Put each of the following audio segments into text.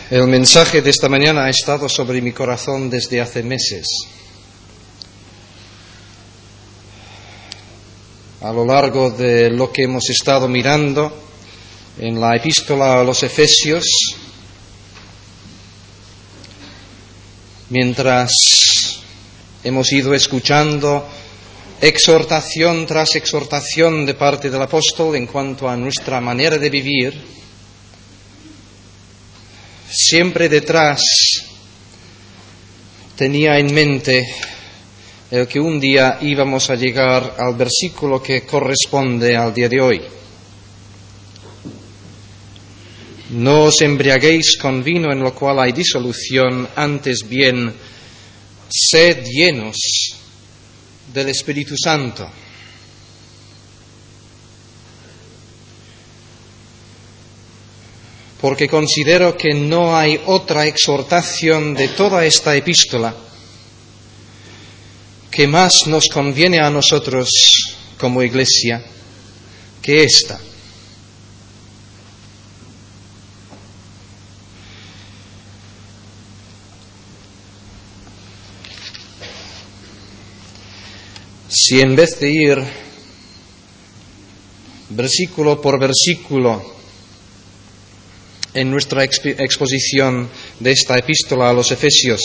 El mensaje de esta mañana ha estado sobre mi corazón desde hace meses. A lo largo de lo que hemos estado mirando en la epístola a los Efesios, mientras hemos ido escuchando exhortación tras exhortación de parte del apóstol en cuanto a nuestra manera de vivir, siempre detrás tenía en mente el que un día íbamos a llegar al versículo que corresponde al día de hoy. No os embriaguéis con vino en lo cual hay disolución, antes bien, sed llenos del Espíritu Santo. Porque considero que no hay otra exhortación de toda esta epístola que más nos conviene a nosotros como Iglesia que esta. Si en vez de ir versículo por versículo en nuestra exposición de esta epístola a los Efesios,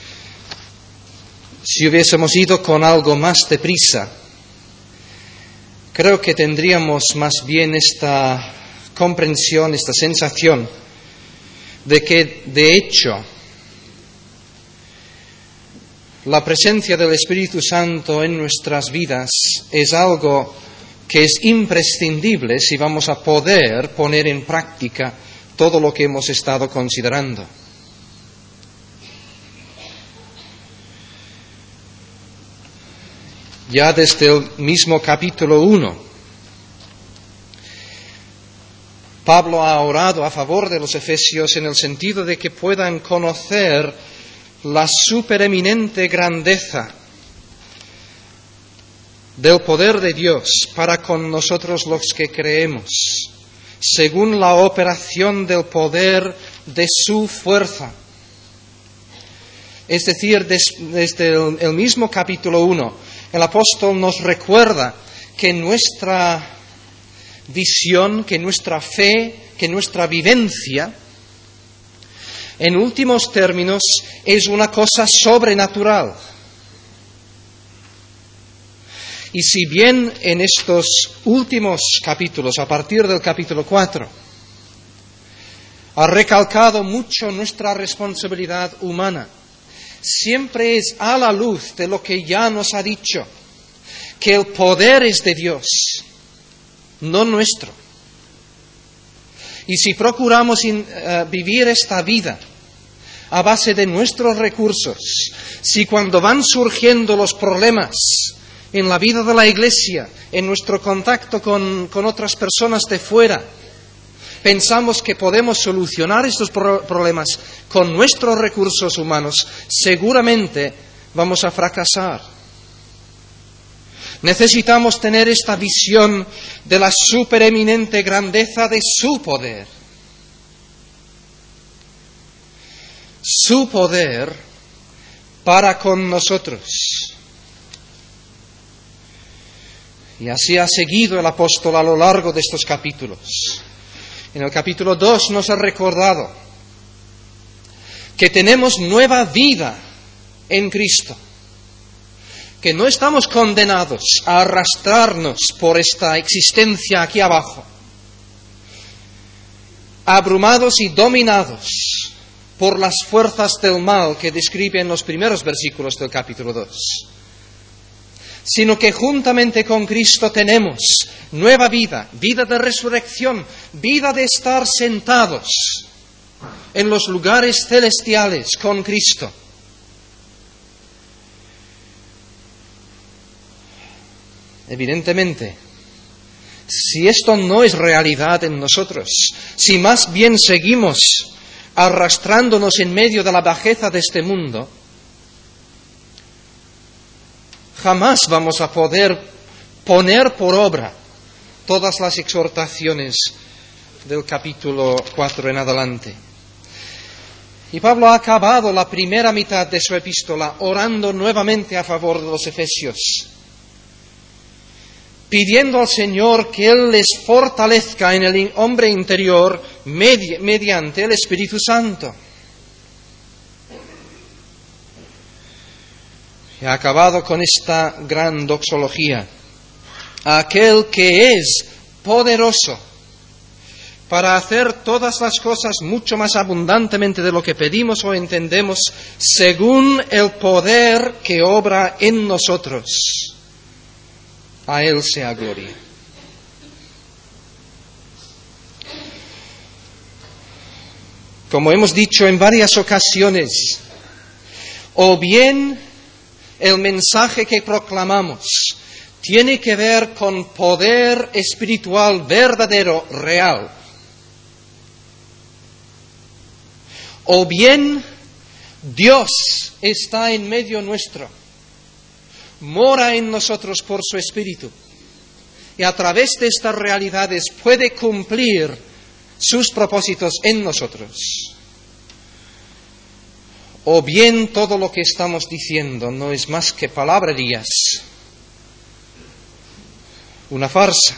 si hubiésemos ido con algo más de prisa, creo que tendríamos más bien esta comprensión, esta sensación de que, de hecho, la presencia del Espíritu Santo en nuestras vidas es algo que es imprescindible si vamos a poder poner en práctica todo lo que hemos estado considerando. Ya desde el mismo capítulo 1, Pablo ha orado a favor de los efesios en el sentido de que puedan conocer la supereminente grandeza del poder de Dios para con nosotros los que creemos, según la operación del poder de su fuerza. Es decir, desde el mismo capítulo 1, el apóstol nos recuerda que nuestra visión, que nuestra fe, que nuestra vivencia, en últimos términos, es una cosa sobrenatural. Y si bien en estos últimos capítulos, a partir del capítulo 4, ha recalcado mucho nuestra responsabilidad humana, siempre es a la luz de lo que ya nos ha dicho, que el poder es de Dios, no nuestro. Y si procuramos vivir esta vida a base de nuestros recursos, si cuando van surgiendo los problemas en la vida de la Iglesia, en nuestro contacto con otras personas de fuera, pensamos que podemos solucionar estos problemas con nuestros recursos humanos, seguramente vamos a fracasar. Necesitamos tener esta visión de la supereminente grandeza de su poder. Su poder para con nosotros. Y así ha seguido el apóstol a lo largo de estos capítulos. En el capítulo 2 nos ha recordado que tenemos nueva vida en Cristo, que no estamos condenados a arrastrarnos por esta existencia aquí abajo, abrumados y dominados por las fuerzas del mal que describe en los primeros versículos del capítulo 2. Sino que juntamente con Cristo tenemos nueva vida, vida de resurrección, vida de estar sentados en los lugares celestiales con Cristo. Evidentemente, si esto no es realidad en nosotros, si más bien seguimos arrastrándonos en medio de la bajeza de este mundo, jamás vamos a poder poner por obra todas las exhortaciones del capítulo 4 en adelante. Y Pablo ha acabado la primera mitad de su epístola orando nuevamente a favor de los efesios, pidiendo al Señor que Él les fortalezca en el hombre interior mediante el Espíritu Santo. Y ha acabado con esta gran doxología. Aquel que es poderoso para hacer todas las cosas mucho más abundantemente de lo que pedimos o entendemos, según el poder que obra en nosotros. A Él sea gloria. Como hemos dicho en varias ocasiones, o bien el mensaje que proclamamos tiene que ver con poder espiritual verdadero, real, o bien Dios está en medio nuestro, mora en nosotros por su Espíritu, y a través de estas realidades puede cumplir sus propósitos en nosotros. O bien todo lo que estamos diciendo no es más que palabrerías, una farsa.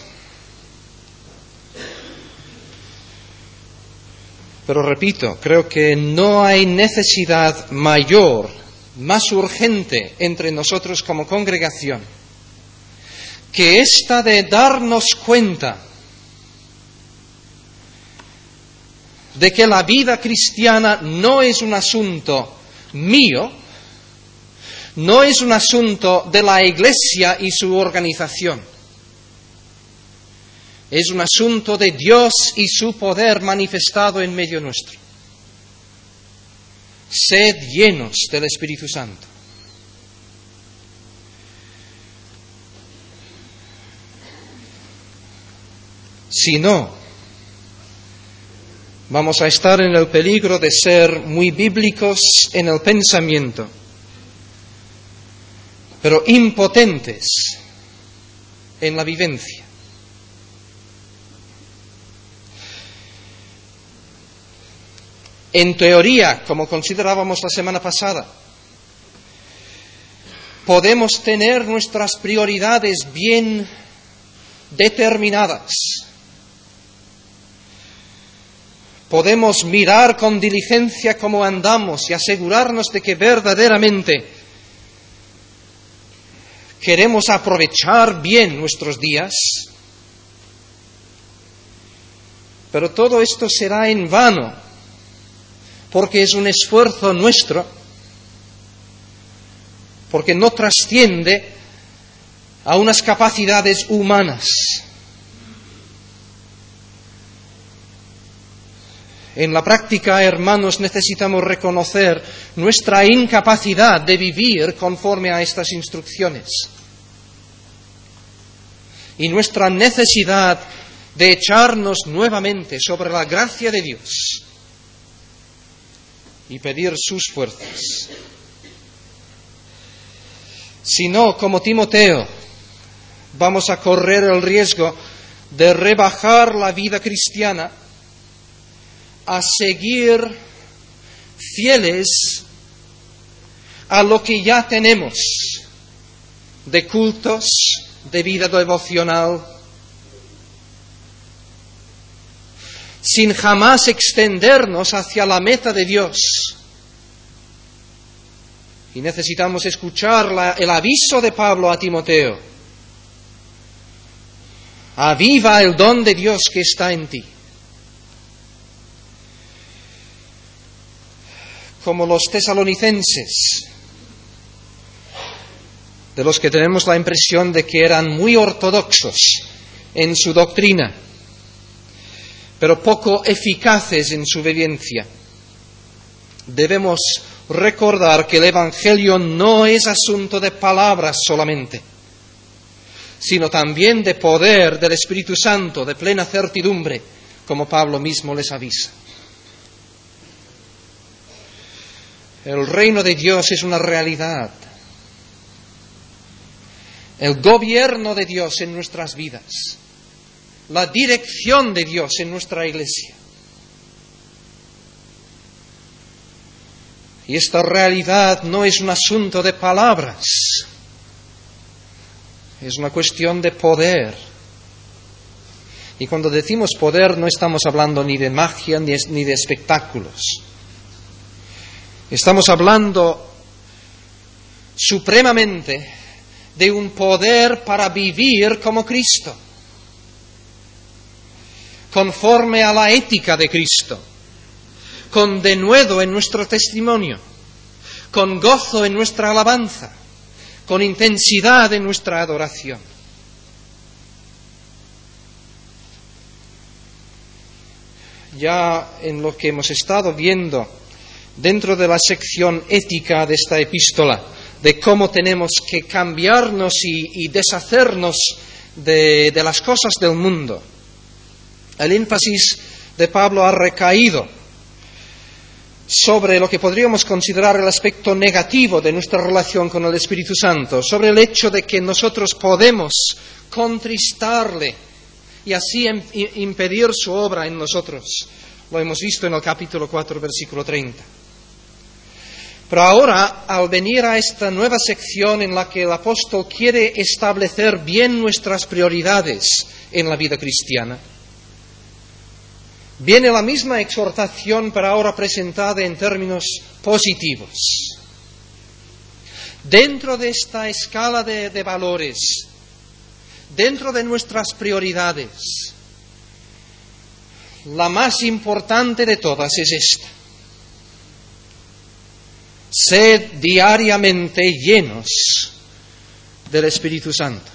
Pero repito, creo que no hay necesidad mayor, más urgente entre nosotros como congregación, que esta de darnos cuenta de que la vida cristiana no es un asunto mío, no es un asunto de la Iglesia y su organización. Es un asunto de Dios y su poder manifestado en medio nuestro. Sed llenos del Espíritu Santo. Si no, vamos a estar en el peligro de ser muy bíblicos en el pensamiento, pero impotentes en la vivencia. En teoría, como considerábamos la semana pasada, podemos tener nuestras prioridades bien determinadas. Podemos mirar con diligencia cómo andamos y asegurarnos de que verdaderamente queremos aprovechar bien nuestros días. Pero todo esto será en vano, porque es un esfuerzo nuestro, porque no trasciende a unas capacidades humanas. En la práctica, hermanos, necesitamos reconocer nuestra incapacidad de vivir conforme a estas instrucciones y nuestra necesidad de echarnos nuevamente sobre la gracia de Dios y pedir sus fuerzas. Si no, como Timoteo, vamos a correr el riesgo de rebajar la vida cristiana a seguir fieles a lo que ya tenemos de cultos, de vida devocional, sin jamás extendernos hacia la meta de Dios. Y necesitamos escuchar el aviso de Pablo a Timoteo: aviva el don de Dios que está en ti. Como los tesalonicenses, de los que tenemos la impresión de que eran muy ortodoxos en su doctrina, pero poco eficaces en su vivencia. Debemos recordar que el Evangelio no es asunto de palabras solamente, sino también de poder del Espíritu Santo, de plena certidumbre, como Pablo mismo les avisa. El reino de Dios es una realidad. El gobierno de Dios en nuestras vidas, la dirección de Dios en nuestra iglesia. Y esta realidad no es un asunto de palabras, es una cuestión de poder. Y cuando decimos poder no estamos hablando ni de magia ni de espectáculos. Estamos hablando supremamente de un poder para vivir como Cristo, conforme a la ética de Cristo, con denuedo en nuestro testimonio, con gozo en nuestra alabanza, con intensidad en nuestra adoración. Ya en lo que hemos estado viendo dentro de la sección ética de esta epístola, de cómo tenemos que cambiarnos y deshacernos de las cosas del mundo, el énfasis de Pablo ha recaído sobre lo que podríamos considerar el aspecto negativo de nuestra relación con el Espíritu Santo, sobre el hecho de que nosotros podemos contristarle y así impedir su obra en nosotros. Lo hemos visto en el capítulo 4, versículo 30. Pero ahora, al venir a esta nueva sección en la que el apóstol quiere establecer bien nuestras prioridades en la vida cristiana, viene la misma exhortación, pero ahora presentada en términos positivos. Dentro de esta escala de valores, dentro de nuestras prioridades, la más importante de todas es esta: sed diariamente llenos del Espíritu Santo.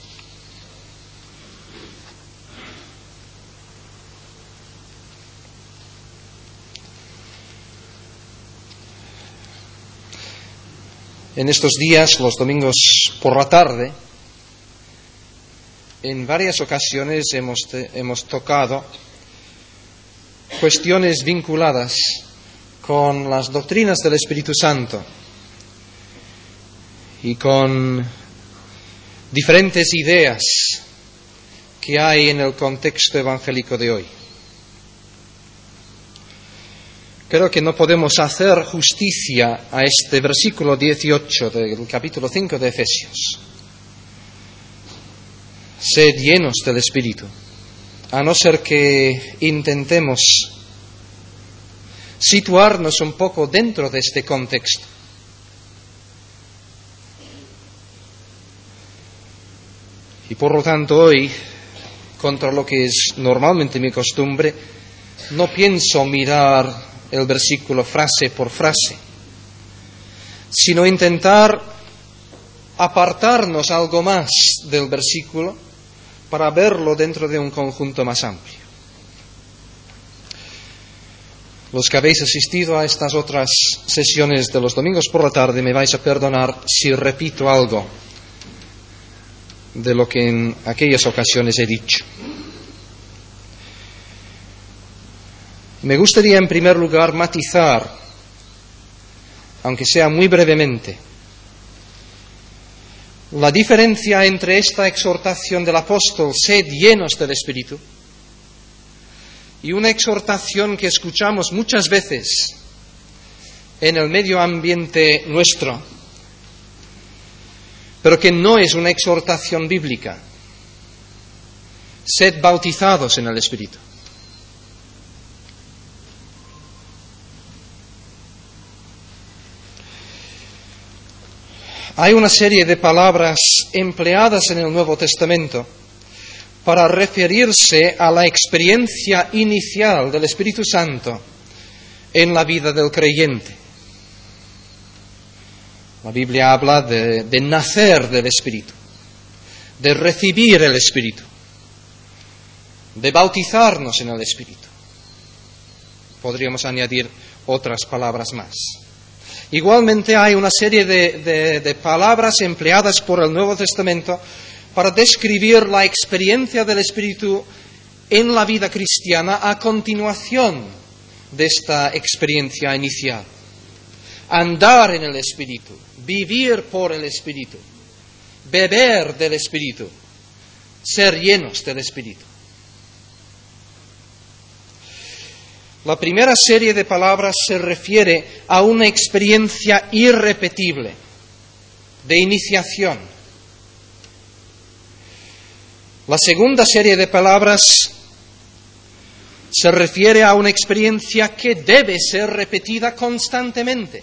En estos días, los domingos por la tarde, en varias ocasiones hemos tocado cuestiones vinculadas con las doctrinas del Espíritu Santo y con diferentes ideas que hay en el contexto evangélico de hoy. Creo que no podemos hacer justicia a este versículo 18 del capítulo 5 de Efesios. Sed llenos del Espíritu, a no ser que intentemos situarnos un poco dentro de este contexto. Y por lo tanto hoy, contra lo que es normalmente mi costumbre, no pienso mirar el versículo frase por frase, sino intentar apartarnos algo más del versículo para verlo dentro de un conjunto más amplio. Los que habéis asistido a estas otras sesiones de los domingos por la tarde me vais a perdonar si repito algo de lo que en aquellas ocasiones he dicho. Me gustaría en primer lugar matizar, aunque sea muy brevemente, la diferencia entre esta exhortación del apóstol, sed llenos del Espíritu, y una exhortación que escuchamos muchas veces en el medio ambiente nuestro, pero que no es una exhortación bíblica: sed bautizados en el Espíritu. Hay una serie de palabras empleadas en el Nuevo Testamento para referirse a la experiencia inicial del Espíritu Santo en la vida del creyente. La Biblia habla de nacer del Espíritu, de recibir el Espíritu, de bautizarnos en el Espíritu. Podríamos añadir otras palabras más. Igualmente hay una serie de palabras empleadas por el Nuevo Testamento para describir la experiencia del Espíritu en la vida cristiana a continuación de esta experiencia inicial. Andar en el Espíritu, vivir por el Espíritu, beber del Espíritu, ser llenos del Espíritu. La primera serie de palabras se refiere a una experiencia irrepetible de iniciación. La segunda serie de palabras se refiere a una experiencia que debe ser repetida constantemente.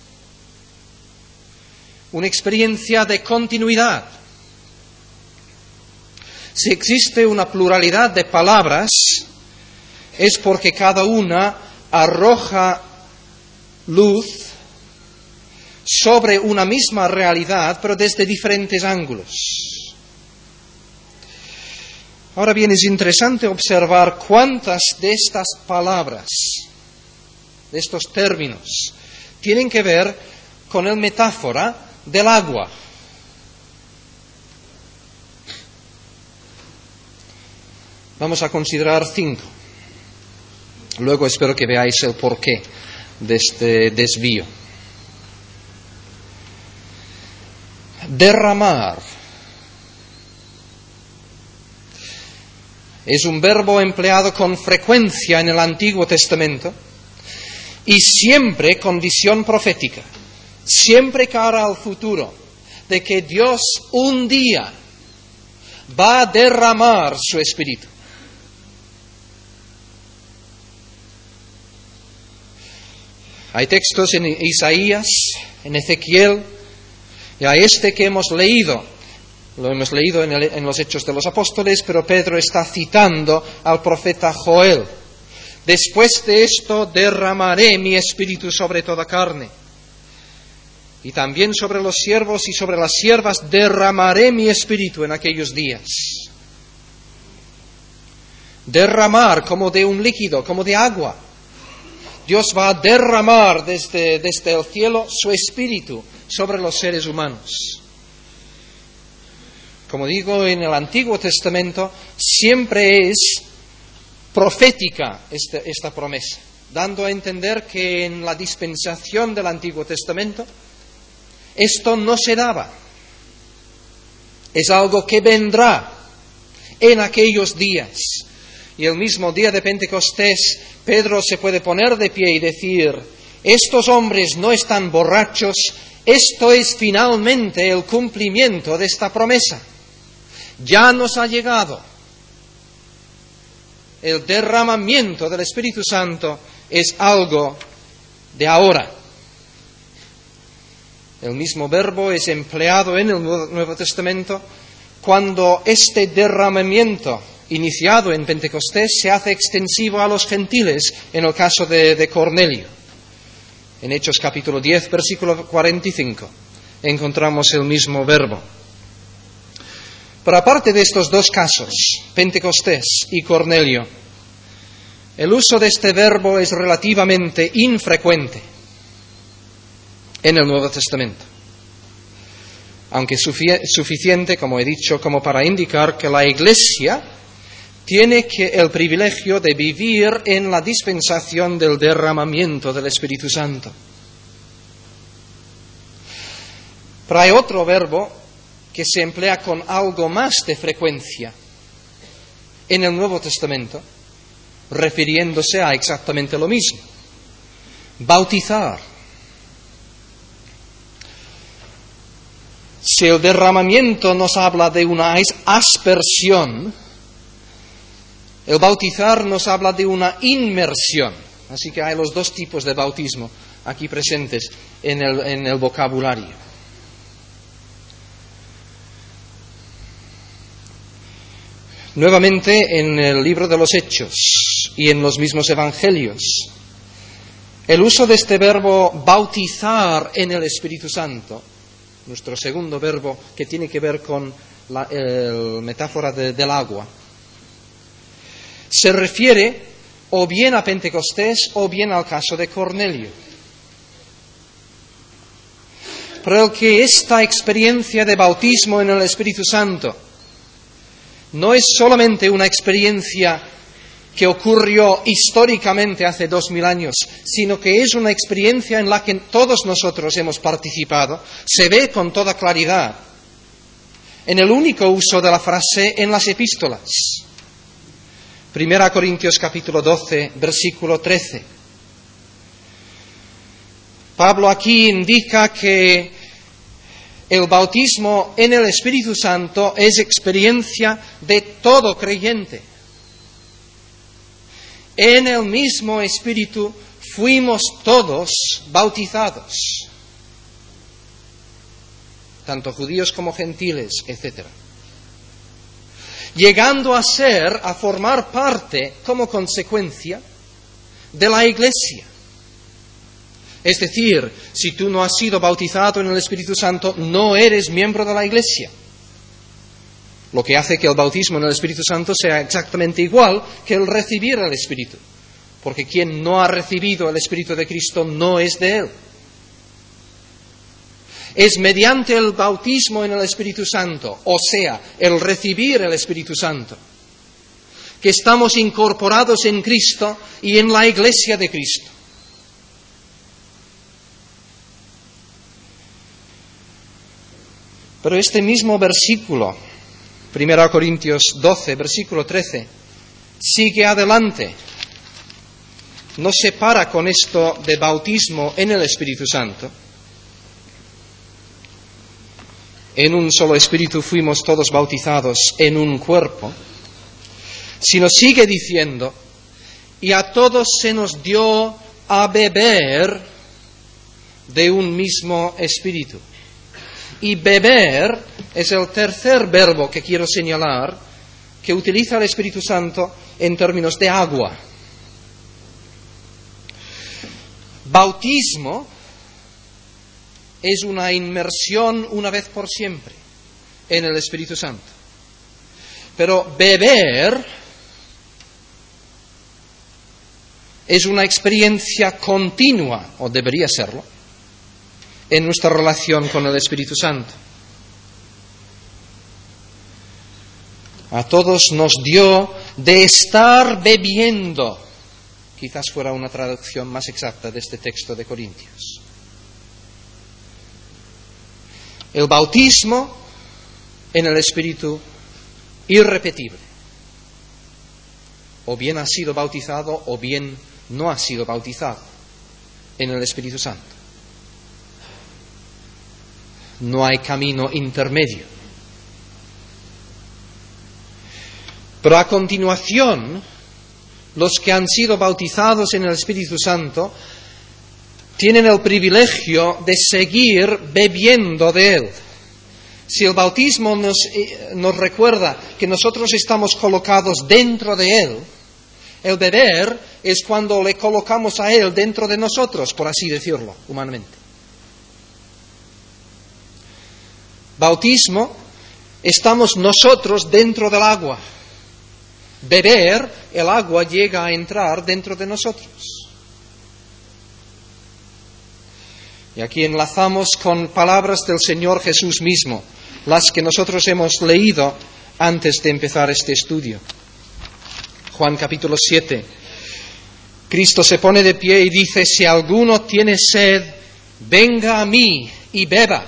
Una experiencia de continuidad. Si existe una pluralidad de palabras, es porque cada una arroja luz sobre una misma realidad, pero desde diferentes ángulos. Ahora bien, es interesante observar cuántas de estas palabras, de estos términos, tienen que ver con la metáfora del agua. Vamos a considerar 5. Luego espero que veáis el porqué de este desvío. Derramar es un verbo empleado con frecuencia en el Antiguo Testamento y siempre con visión profética, siempre cara al futuro, de que Dios un día va a derramar su Espíritu. Hay textos en Isaías, en Ezequiel, y a este que hemos leído, lo hemos leído en los Hechos de los Apóstoles, pero Pedro está citando al profeta Joel. Después de esto derramaré mi espíritu sobre toda carne. Y también sobre los siervos y sobre las siervas derramaré mi espíritu en aquellos días. Derramar como de un líquido, como de agua. Dios va a derramar desde el cielo su espíritu sobre los seres humanos. Como digo, en el Antiguo Testamento siempre es profética esta promesa, dando a entender que en la dispensación del Antiguo Testamento esto no se daba. Es algo que vendrá en aquellos días. Y el mismo día de Pentecostés, Pedro se puede poner de pie y decir: estos hombres no están borrachos, esto es finalmente el cumplimiento de esta promesa. Ya nos ha llegado. El derramamiento del Espíritu Santo es algo de ahora. El mismo verbo es empleado en el Nuevo Testamento cuando este derramamiento iniciado en Pentecostés se hace extensivo a los gentiles, en el caso de Cornelio. En Hechos capítulo 10, versículo 45, encontramos el mismo verbo. Pero aparte de estos dos casos, Pentecostés y Cornelio, el uso de este verbo es relativamente infrecuente en el Nuevo Testamento, aunque suficiente, como he dicho, como para indicar que la Iglesia tiene el privilegio de vivir en la dispensación del derramamiento del Espíritu Santo. Pero hay otro verbo que se emplea con algo más de frecuencia en el Nuevo Testamento, refiriéndose a exactamente lo mismo: bautizar. Si el derramamiento nos habla de una aspersión, el bautizar nos habla de una inmersión. Así que hay los dos tipos de bautismo aquí presentes en el vocabulario. Nuevamente en el libro de los Hechos y en los mismos Evangelios, el uso de este verbo bautizar en el Espíritu Santo, nuestro segundo verbo que tiene que ver con la metáfora del agua, se refiere o bien a Pentecostés o bien al caso de Cornelio. Pero el que esta experiencia de bautismo en el Espíritu Santo no es solamente una experiencia que ocurrió históricamente hace 2000 años, sino que es una experiencia en la que todos nosotros hemos participado, se ve con toda claridad en el único uso de la frase en las epístolas. 1 Corintios capítulo 12, versículo 13. Pablo aquí indica que el bautismo en el Espíritu Santo es experiencia de todo creyente. En el mismo Espíritu fuimos todos bautizados, tanto judíos como gentiles, etc. Llegando a formar parte, como consecuencia, de la Iglesia. Es decir, si tú no has sido bautizado en el Espíritu Santo, no eres miembro de la Iglesia. Lo que hace que el bautismo en el Espíritu Santo sea exactamente igual que el recibir el Espíritu. Porque quien no ha recibido el Espíritu de Cristo no es de Él. Es mediante el bautismo en el Espíritu Santo, o sea, el recibir el Espíritu Santo, que estamos incorporados en Cristo y en la Iglesia de Cristo. Pero este mismo versículo, 1 Corintios 12, versículo 13, sigue adelante. No se para con esto de bautismo en el Espíritu Santo. En un solo Espíritu fuimos todos bautizados en un cuerpo, sino sigue diciendo, y a todos se nos dio a beber de un mismo Espíritu. Y beber es el tercer verbo que quiero señalar, que utiliza el Espíritu Santo en términos de agua. Bautismo es una inmersión una vez por siempre en el Espíritu Santo. Pero beber es una experiencia continua, o debería serlo, en nuestra relación con el Espíritu Santo. A todos nos dio de estar bebiendo, quizás fuera una traducción más exacta de este texto de Corintios. El bautismo en el Espíritu irrepetible. O bien ha sido bautizado o bien no ha sido bautizado en el Espíritu Santo. No hay camino intermedio. Pero a continuación, los que han sido bautizados en el Espíritu Santo tienen el privilegio de seguir bebiendo de Él. Si el bautismo nos recuerda que nosotros estamos colocados dentro de Él, el beber es cuando le colocamos a Él dentro de nosotros, por así decirlo, humanamente. Bautismo, estamos nosotros dentro del agua. Beber, el agua llega a entrar dentro de nosotros. Y aquí enlazamos con palabras del Señor Jesús mismo, las que nosotros hemos leído antes de empezar este estudio. Juan capítulo 7. Cristo se pone de pie y dice, si alguno tiene sed, venga a mí y beba.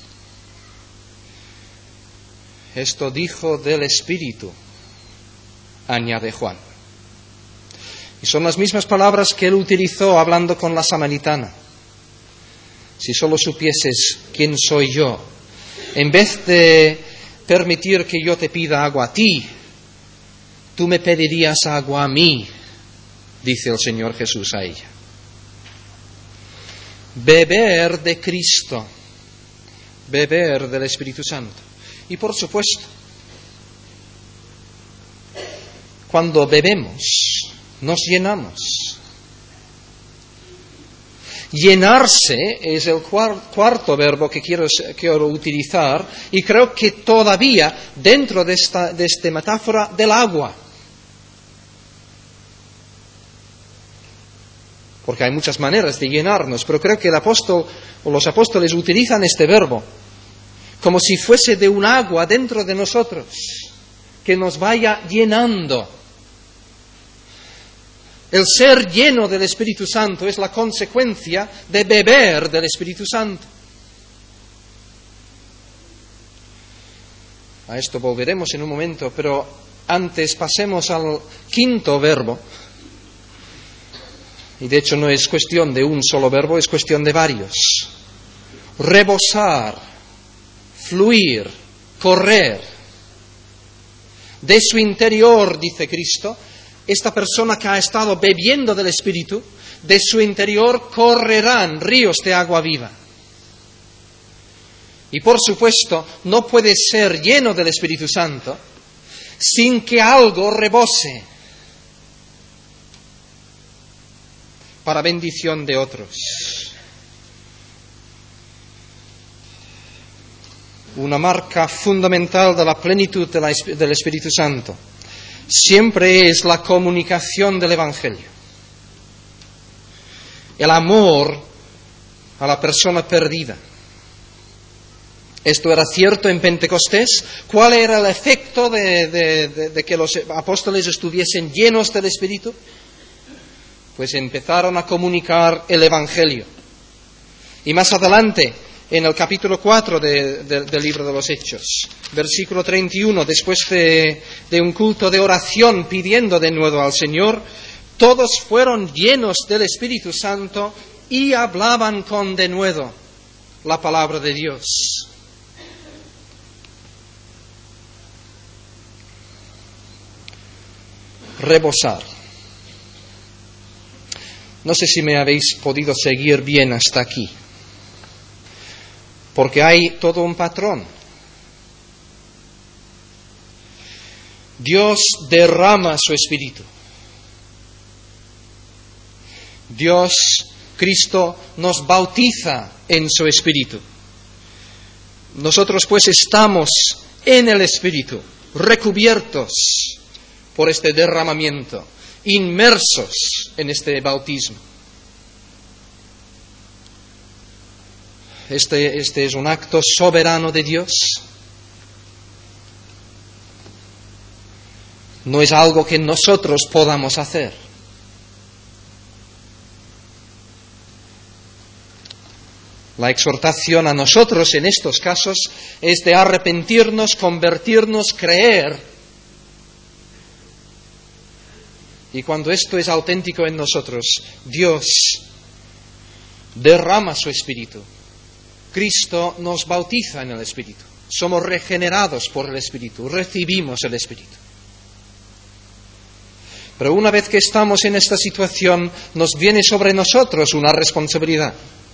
Esto dijo del Espíritu, añade Juan. Y son las mismas palabras que él utilizó hablando con la samaritana. Si solo supieses quién soy yo, en vez de permitir que yo te pida agua a ti, tú me pedirías agua a mí, dice el Señor Jesús a ella. Beber de Cristo, beber del Espíritu Santo. Y por supuesto, cuando bebemos, nos llenamos. Llenarse es el cuarto verbo que quiero utilizar, y creo que todavía dentro de esta metáfora del agua. Porque hay muchas maneras de llenarnos, pero creo que el apóstol o los apóstoles utilizan este verbo como si fuese de un agua dentro de nosotros, que nos vaya llenando. El ser lleno del Espíritu Santo es la consecuencia de beber del Espíritu Santo. A esto volveremos en un momento, pero Antes pasemos al quinto verbo. Y de hecho no es cuestión de un solo verbo, es cuestión de varios. Rebosar, fluir, correr. De su interior, dice Cristo, esta persona que ha estado bebiendo del Espíritu, de su interior correrán ríos de agua viva. Y por supuesto, no puede ser lleno del Espíritu Santo sin que algo rebose para bendición de otros. Una marca fundamental de la plenitud del Espíritu Santo siempre es la comunicación del Evangelio. El amor a la persona perdida. Esto era cierto en Pentecostés. ¿Cuál era el efecto de que los apóstoles estuviesen llenos del Espíritu? Pues empezaron a comunicar el Evangelio. Y más adelante, en el capítulo 4 del libro de los Hechos, versículo 31, después de un culto de oración pidiendo de nuevo al Señor, todos fueron llenos del Espíritu Santo y hablaban con denuedo la palabra de Dios. Rebosar. No sé si me habéis podido seguir bien hasta aquí, porque hay todo un patrón. Dios derrama su Espíritu. Dios, Cristo, nos bautiza en su Espíritu. Nosotros pues estamos en el Espíritu, recubiertos por este derramamiento, inmersos en este bautismo. Este es un acto soberano de Dios. No es algo que nosotros podamos hacer. La exhortación a nosotros en estos casos es de arrepentirnos, convertirnos, creer. Y cuando esto es auténtico en nosotros, Dios derrama su Espíritu. Cristo nos bautiza en el Espíritu. Somos regenerados por el Espíritu, recibimos el Espíritu. Pero una vez que estamos en esta situación, nos viene sobre nosotros una responsabilidad.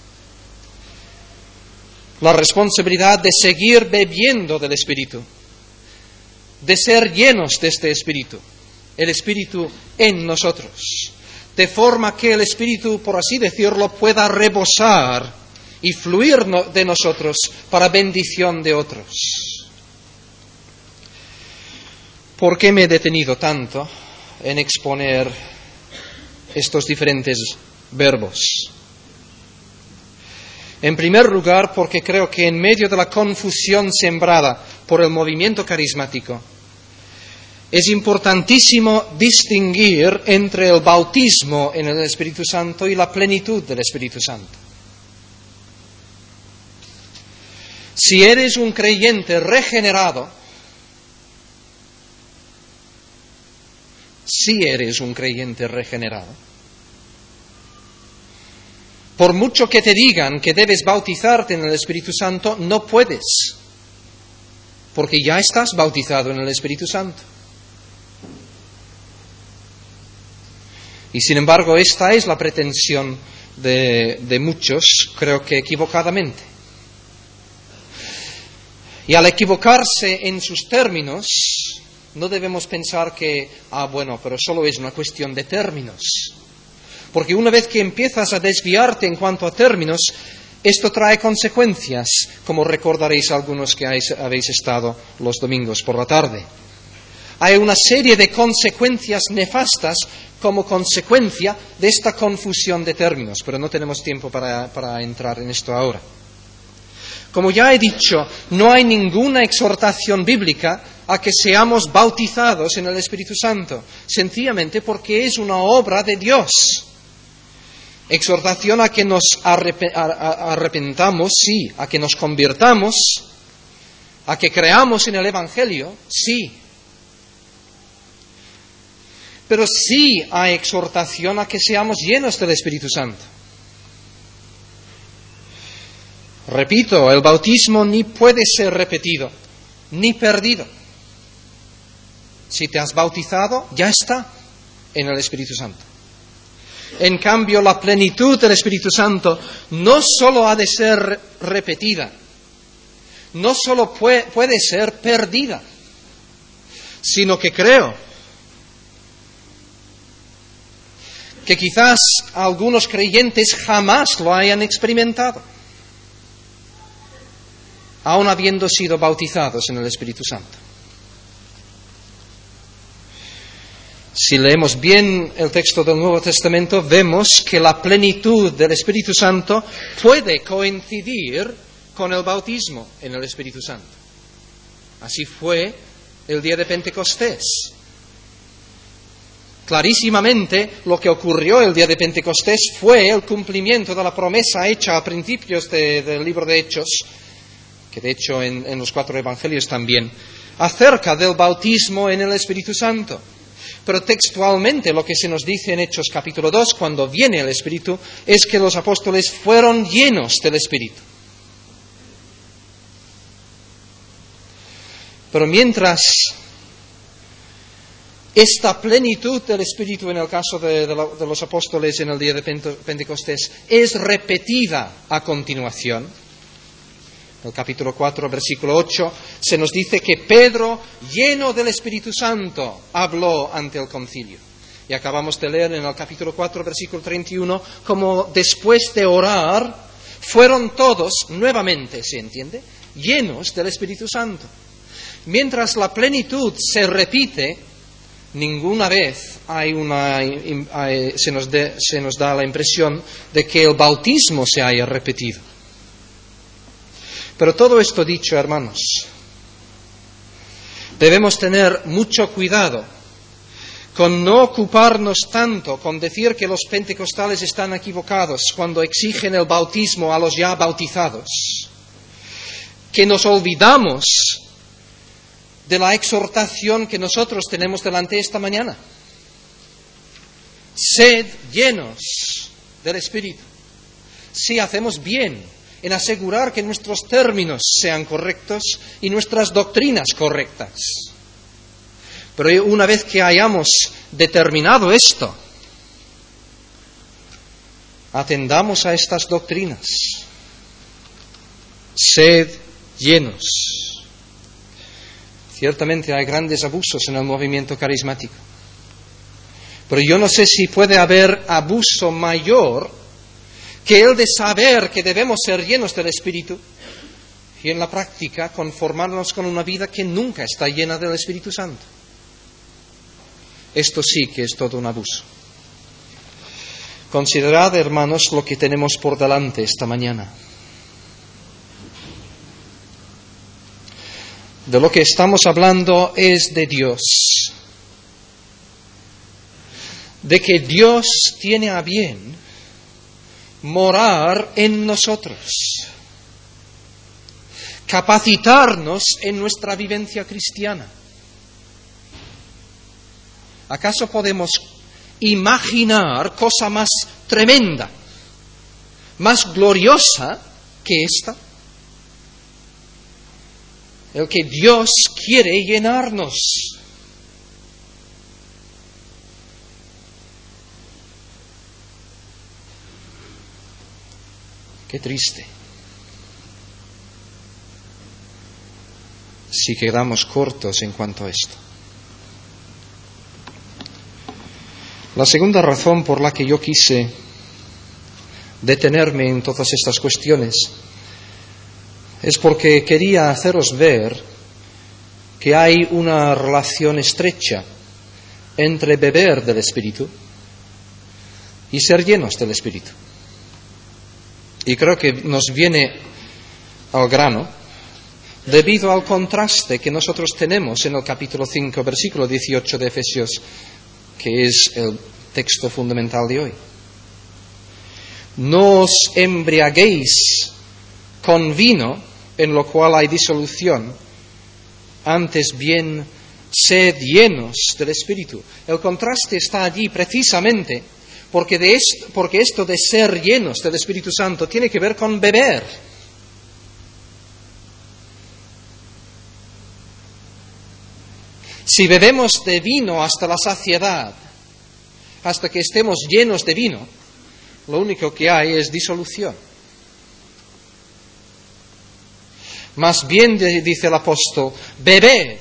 La responsabilidad de seguir bebiendo del Espíritu, de ser llenos de este Espíritu, el Espíritu en nosotros, de forma que el Espíritu, por así decirlo, pueda rebosar y fluir de nosotros para bendición de otros. ¿Por qué me he detenido tanto en exponer estos diferentes verbos? En primer lugar, porque creo que en medio de la confusión sembrada por el movimiento carismático, es importantísimo distinguir entre el bautismo en el Espíritu Santo y la plenitud del Espíritu Santo. Si eres un creyente regenerado, por mucho que te digan que debes bautizarte en el Espíritu Santo, no puedes, porque ya estás bautizado en el Espíritu Santo. Y sin embargo, esta es la pretensión de muchos, creo que equivocadamente. Y al equivocarse en sus términos, no debemos pensar que, pero solo es una cuestión de términos. Porque una vez que empiezas a desviarte en cuanto a términos, esto trae consecuencias, como recordaréis algunos que habéis estado los domingos por la tarde. Hay una serie de consecuencias nefastas como consecuencia de esta confusión de términos, pero no tenemos tiempo para entrar en esto ahora. Como ya he dicho, no hay ninguna exhortación bíblica a que seamos bautizados en el Espíritu Santo, sencillamente porque es una obra de Dios. Exhortación a que nos arrepentamos, sí, a que nos convirtamos, a que creamos en el Evangelio, sí. Pero sí hay exhortación a que seamos llenos del Espíritu Santo. Repito, el bautismo ni puede ser repetido, ni perdido. Si te has bautizado, ya está en el Espíritu Santo. En cambio, la plenitud del Espíritu Santo no solo ha de ser repetida, no solo puede ser perdida, sino que creo que quizás algunos creyentes jamás lo hayan experimentado, aun habiendo sido bautizados en el Espíritu Santo. Si leemos bien el texto del Nuevo Testamento, vemos que la plenitud del Espíritu Santo puede coincidir con el bautismo en el Espíritu Santo. Así fue el día de Pentecostés. Clarísimamente, lo que ocurrió el día de Pentecostés fue el cumplimiento de la promesa hecha a principios del libro de Hechos, que de hecho en los 4 evangelios también, acerca del bautismo en el Espíritu Santo. Pero textualmente lo que se nos dice en Hechos capítulo 2, cuando viene el Espíritu, es que los apóstoles fueron llenos del Espíritu. Pero mientras esta plenitud del Espíritu en el caso de los apóstoles en el día de Pentecostés es repetida a continuación, en el capítulo 4, versículo 8, se nos dice que Pedro, lleno del Espíritu Santo, habló ante el concilio. Y acabamos de leer en el capítulo 4, versículo 31, como después de orar, fueron todos, nuevamente, ¿se entiende?, llenos del Espíritu Santo. Mientras la plenitud se repite, ninguna vez se nos da la impresión de que el bautismo se haya repetido. Pero todo esto dicho, hermanos, debemos tener mucho cuidado con no ocuparnos tanto con decir que los pentecostales están equivocados cuando exigen el bautismo a los ya bautizados, que nos olvidamos de la exhortación que nosotros tenemos delante esta mañana. Sed llenos del Espíritu. Si hacemos bien en asegurar que nuestros términos sean correctos y nuestras doctrinas correctas. Pero una vez que hayamos determinado esto, atendamos a estas doctrinas. Sed llenos. Ciertamente hay grandes abusos en el movimiento carismático. Pero yo no sé si puede haber abuso mayor que el de saber que debemos ser llenos del Espíritu y en la práctica conformarnos con una vida que nunca está llena del Espíritu Santo. Esto sí que es todo un abuso. Considerad, hermanos, lo que tenemos por delante esta mañana. De lo que estamos hablando es de Dios. De que Dios tiene a bien morar en nosotros, capacitarnos en nuestra vivencia cristiana. ¿Acaso podemos imaginar cosa más tremenda, más gloriosa que esta? El que Dios quiere llenarnos. Qué triste si quedamos cortos en cuanto a esto. La segunda razón por la que yo quise detenerme en todas estas cuestiones es porque quería haceros ver que hay una relación estrecha entre beber del Espíritu y ser llenos del Espíritu. Y creo que nos viene al grano debido al contraste que nosotros tenemos en el capítulo 5, versículo 18 de Efesios, que es el texto fundamental de hoy. No os embriaguéis con vino, en lo cual hay disolución, antes bien sed llenos del Espíritu. El contraste está allí precisamente porque esto de ser llenos del Espíritu Santo tiene que ver con beber. Si bebemos de vino hasta la saciedad, hasta que estemos llenos de vino, lo único que hay es disolución. Más bien, dice el apóstol, bebed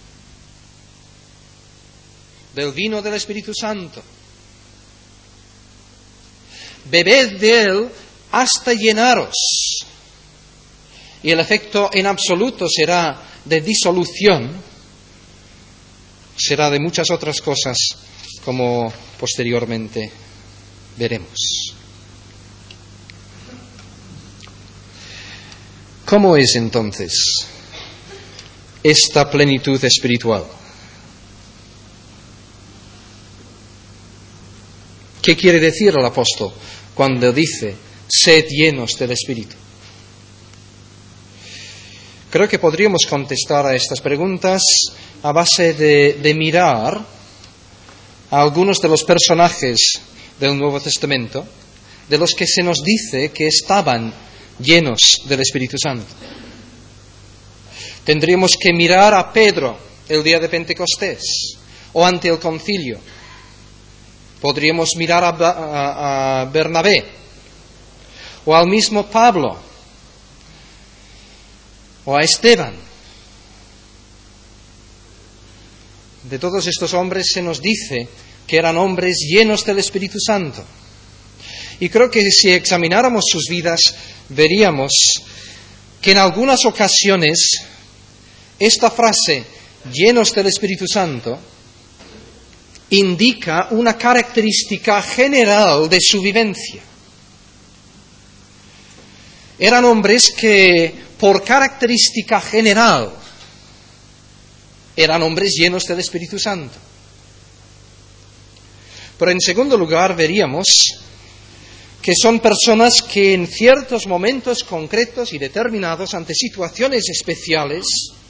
del vino del Espíritu Santo. Bebed de él hasta llenaros. Y el efecto en absoluto será de disolución, será de muchas otras cosas, como posteriormente veremos. ¿Cómo es entonces esta plenitud espiritual? ¿Qué quiere decir el apóstol cuando dice, sed llenos del Espíritu? Creo que podríamos contestar a estas preguntas a base de mirar a algunos de los personajes del Nuevo Testamento, de los que se nos dice que estaban llenos del Espíritu Santo. Tendríamos que mirar a Pedro el día de Pentecostés o ante el concilio. Podríamos mirar a Bernabé o al mismo Pablo o a Esteban. De todos estos hombres se nos dice que eran hombres llenos del Espíritu Santo. Y creo que si examináramos sus vidas, veríamos que en algunas ocasiones esta frase, llenos del Espíritu Santo, indica una característica general de su vivencia. Eran hombres que, por característica general, eran hombres llenos del Espíritu Santo. Pero en segundo lugar, veríamos que son personas que en ciertos momentos concretos y determinados, ante situaciones especiales,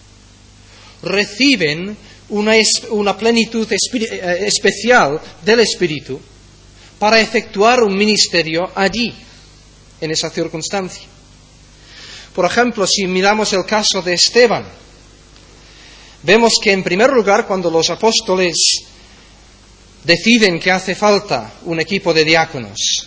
reciben una plenitud especial del Espíritu para efectuar un ministerio allí, en esa circunstancia. Por ejemplo, si miramos el caso de Esteban, vemos que en primer lugar, cuando los apóstoles deciden que hace falta un equipo de diáconos,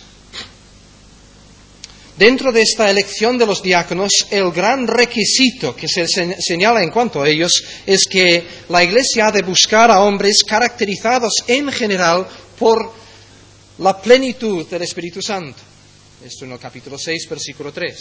dentro de esta elección de los diáconos, el gran requisito que se señala en cuanto a ellos es que la Iglesia ha de buscar a hombres caracterizados en general por la plenitud del Espíritu Santo. Esto en el capítulo 6, versículo 3.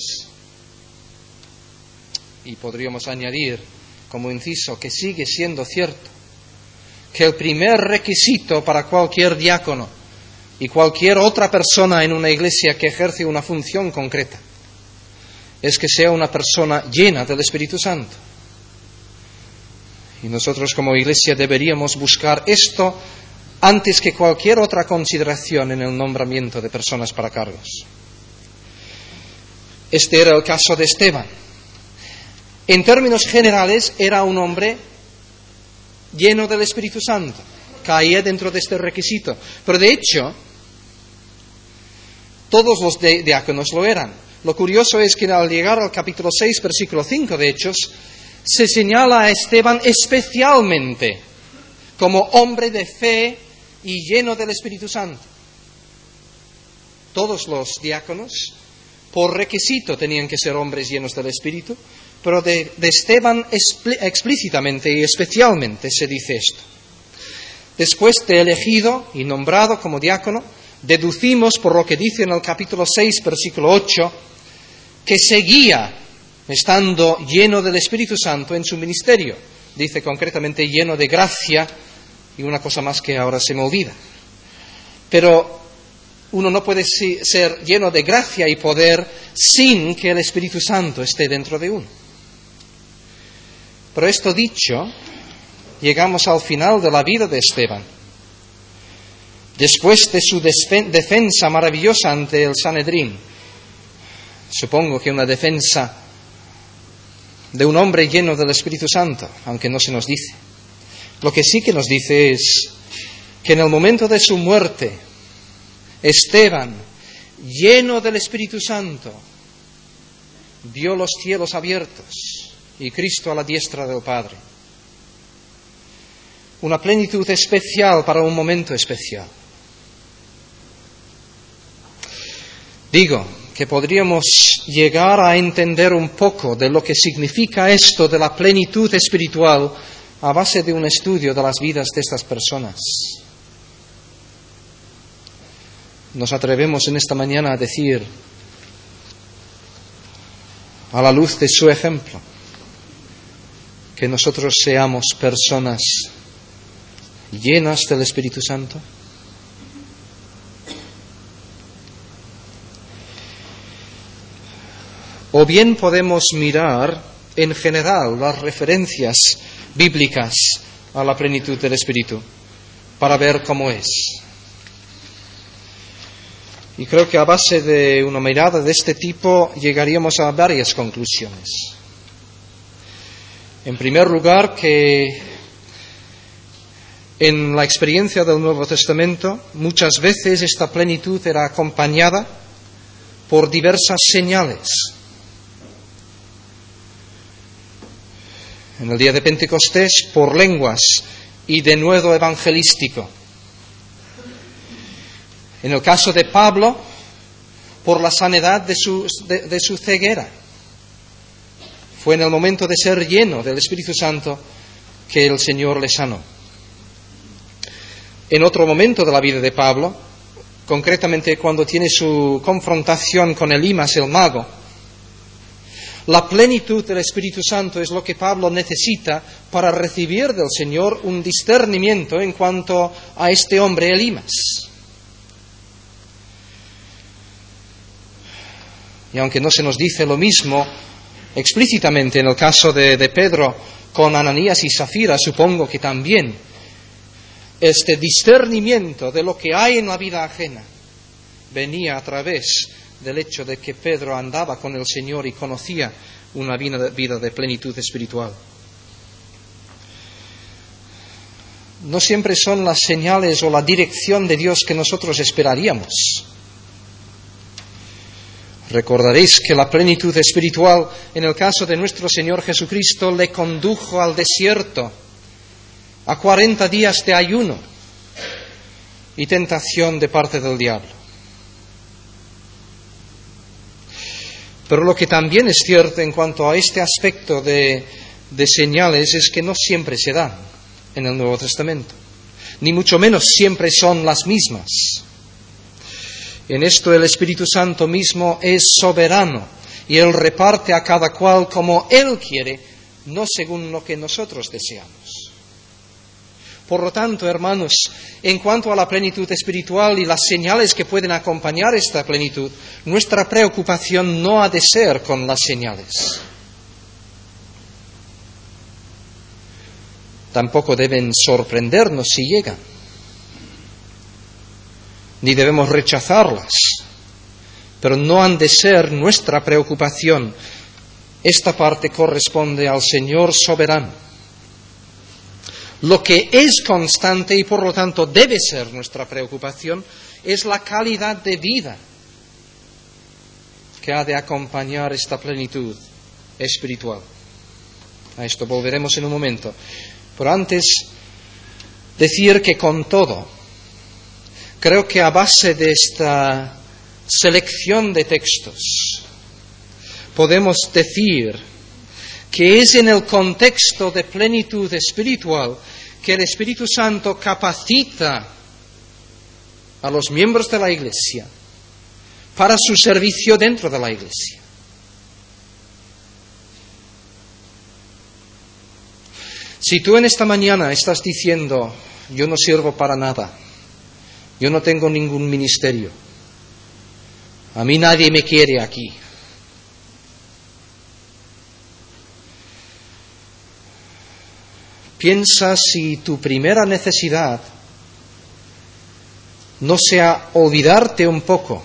Y podríamos añadir, como inciso, que sigue siendo cierto, que el primer requisito para cualquier diácono y cualquier otra persona en una iglesia que ejerce una función concreta es que sea una persona llena del Espíritu Santo. Y nosotros como iglesia deberíamos buscar esto antes que cualquier otra consideración en el nombramiento de personas para cargos. Este era el caso de Esteban. En términos generales, era un hombre lleno del Espíritu Santo. Caía dentro de este requisito. Pero de hecho, todos los diáconos lo eran. Lo curioso es que al llegar al capítulo 6, versículo 5 de Hechos, se señala a Esteban especialmente como hombre de fe y lleno del Espíritu Santo. Todos los diáconos, por requisito, tenían que ser hombres llenos del Espíritu, pero de Esteban explícitamente y especialmente se dice esto. Después de elegido y nombrado como diácono, deducimos por lo que dice en el capítulo 6, versículo 8, que seguía estando lleno del Espíritu Santo en su ministerio. Dice concretamente lleno de gracia y una cosa más que ahora se me olvida. Pero uno no puede ser lleno de gracia y poder sin que el Espíritu Santo esté dentro de uno. Pero esto dicho, llegamos al final de la vida de Esteban. Después de su defensa maravillosa ante el Sanedrín, supongo que una defensa de un hombre lleno del Espíritu Santo, aunque no se nos dice. Lo que sí que nos dice es que en el momento de su muerte, Esteban, lleno del Espíritu Santo, vio los cielos abiertos y Cristo a la diestra del Padre. Una plenitud especial para un momento especial. Digo que podríamos llegar a entender un poco de lo que significa esto de la plenitud espiritual a base de un estudio de las vidas de estas personas. Nos atrevemos en esta mañana a decir, a la luz de su ejemplo, que nosotros seamos personas llenas del Espíritu Santo. O bien podemos mirar en general las referencias bíblicas a la plenitud del Espíritu para ver cómo es. Y creo que a base de una mirada de este tipo llegaríamos a varias conclusiones. En primer lugar, que en la experiencia del Nuevo Testamento muchas veces esta plenitud era acompañada por diversas señales. En el día de Pentecostés, por lenguas y denuedo evangelístico. En el caso de Pablo, por la sanidad de su ceguera. Fue en el momento de ser lleno del Espíritu Santo que el Señor le sanó. En otro momento de la vida de Pablo, concretamente cuando tiene su confrontación con Elimas el mago, la plenitud del Espíritu Santo es lo que Pablo necesita para recibir del Señor un discernimiento en cuanto a este hombre Elimas. Y aunque no se nos dice lo mismo explícitamente en el caso de Pedro con Ananías y Zafira, supongo que también este discernimiento de lo que hay en la vida ajena venía a través del hecho de que Pedro andaba con el Señor y conocía una vida de plenitud espiritual. No siempre son las señales o la dirección de Dios que nosotros esperaríamos. Recordaréis que la plenitud espiritual, en el caso de nuestro Señor Jesucristo, le condujo al desierto a 40 días de ayuno y tentación de parte del diablo. Pero lo que también es cierto en cuanto a este aspecto de señales es que no siempre se dan en el Nuevo Testamento, ni mucho menos siempre son las mismas. En esto el Espíritu Santo mismo es soberano y Él reparte a cada cual como Él quiere, no según lo que nosotros deseamos. Por lo tanto, hermanos, en cuanto a la plenitud espiritual y las señales que pueden acompañar esta plenitud, nuestra preocupación no ha de ser con las señales. Tampoco deben sorprendernos si llegan, ni debemos rechazarlas, pero no han de ser nuestra preocupación. Esta parte corresponde al Señor soberano. Lo que es constante y por lo tanto debe ser nuestra preocupación es la calidad de vida que ha de acompañar esta plenitud espiritual. A esto volveremos en un momento. Pero antes, decir que con todo, creo que a base de esta selección de textos, podemos decir que es en el contexto de plenitud espiritual que el Espíritu Santo capacita a los miembros de la Iglesia para su servicio dentro de la Iglesia. Si tú en esta mañana estás diciendo, yo no sirvo para nada, yo no tengo ningún ministerio, a mí nadie me quiere aquí, piensa si tu primera necesidad no sea olvidarte un poco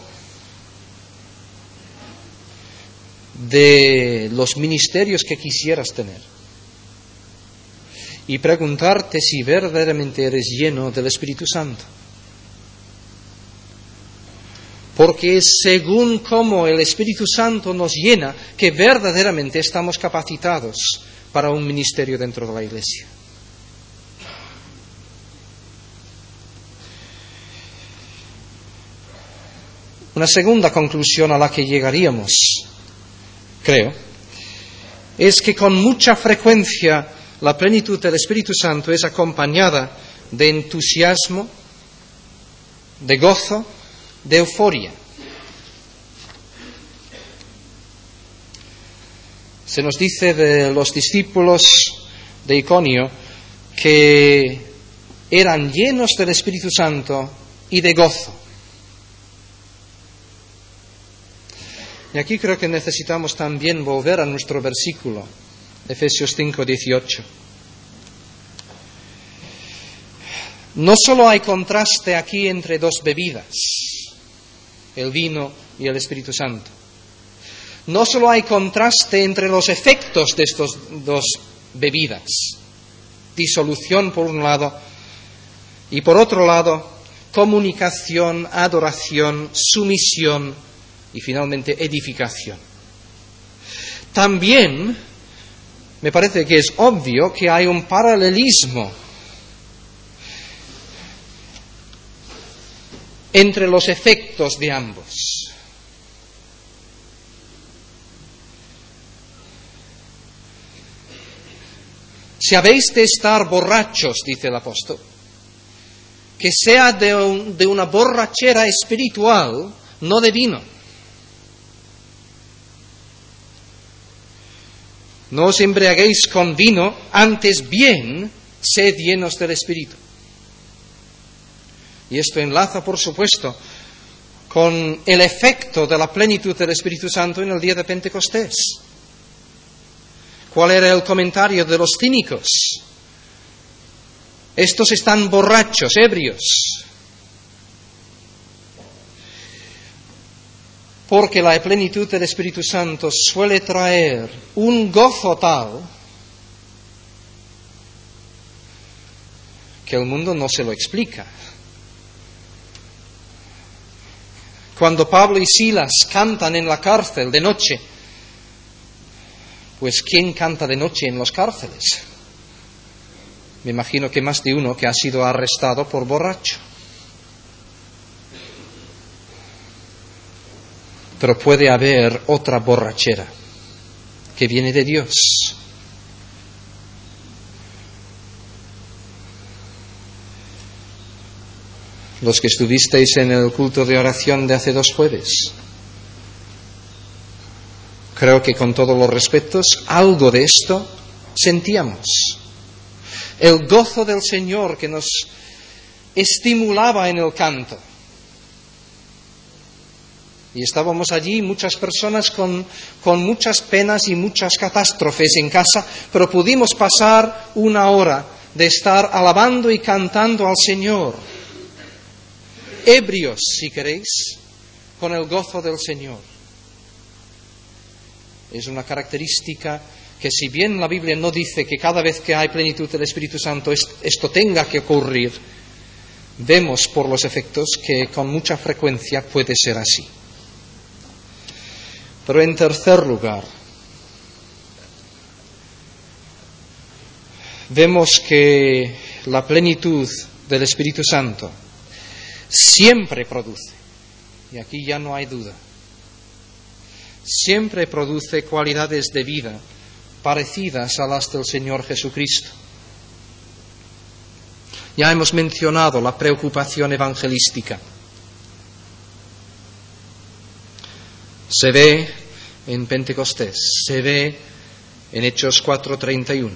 de los ministerios que quisieras tener y preguntarte si verdaderamente eres lleno del Espíritu Santo. Porque es según cómo el Espíritu Santo nos llena que verdaderamente estamos capacitados para un ministerio dentro de la Iglesia. Una segunda conclusión a la que llegaríamos, creo, es que con mucha frecuencia la plenitud del Espíritu Santo es acompañada de entusiasmo, de gozo, de euforia. Se nos dice de los discípulos de Iconio que eran llenos del Espíritu Santo y de gozo. Y aquí creo que necesitamos también volver a nuestro versículo, Efesios 5:18. No solo hay contraste aquí entre dos bebidas, el vino y el Espíritu Santo. No solo hay contraste entre los efectos de estas dos bebidas, disolución por un lado y por otro lado comunicación, adoración, sumisión y finalmente edificación. También me parece que es obvio que hay un paralelismo entre los efectos de ambos. Si habéis de estar borrachos, dice el apóstol, que sea de una borrachera espiritual, no de vino. No os embriaguéis con vino, antes bien, sed llenos del Espíritu. Y esto enlaza, por supuesto, con el efecto de la plenitud del Espíritu Santo en el día de Pentecostés. ¿Cuál era el comentario de los cínicos? Estos están borrachos, ebrios. Porque la plenitud del Espíritu Santo suele traer un gozo tal que el mundo no se lo explica. Cuando Pablo y Silas cantan en la cárcel de noche, pues ¿quién canta de noche en las cárceles? Me imagino que más de uno que ha sido arrestado por borracho. Pero puede haber otra borrachera que viene de Dios. Los que estuvisteis en el culto de oración de hace 2 jueves, creo que con todos los respetos, algo de esto sentíamos. El gozo del Señor que nos estimulaba en el canto. Y estábamos allí, muchas personas con muchas penas y muchas catástrofes en casa, pero pudimos pasar 1 hora de estar alabando y cantando al Señor. Ebrios, si queréis, con el gozo del Señor. Es una característica que, si bien la Biblia no dice que cada vez que hay plenitud del Espíritu Santo esto tenga que ocurrir, vemos por los efectos que con mucha frecuencia puede ser así. Pero en tercer lugar, vemos que la plenitud del Espíritu Santo siempre produce, y aquí ya no hay duda, siempre produce cualidades de vida parecidas a las del Señor Jesucristo. Ya hemos mencionado la preocupación evangelística. Se ve en Pentecostés, se ve en Hechos 4:31.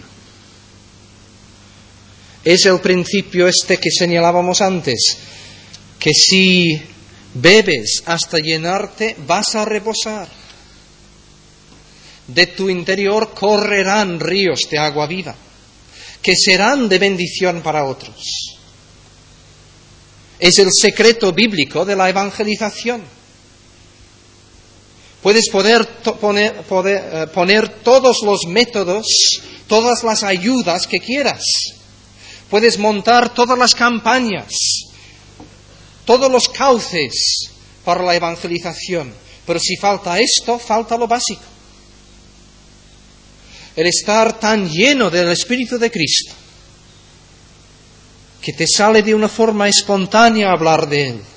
Es el principio que señalábamos antes, que si bebes hasta llenarte, vas a reposar. De tu interior correrán ríos de agua viva, que serán de bendición para otros. Es el secreto bíblico de la evangelización. Puedes poner todos los métodos todas las ayudas que quieras. Puedes montar todas las campañas, todos los cauces para la evangelización. Pero si falta esto, falta lo básico. El estar tan lleno del Espíritu de Cristo, que te sale de una forma espontánea hablar de Él.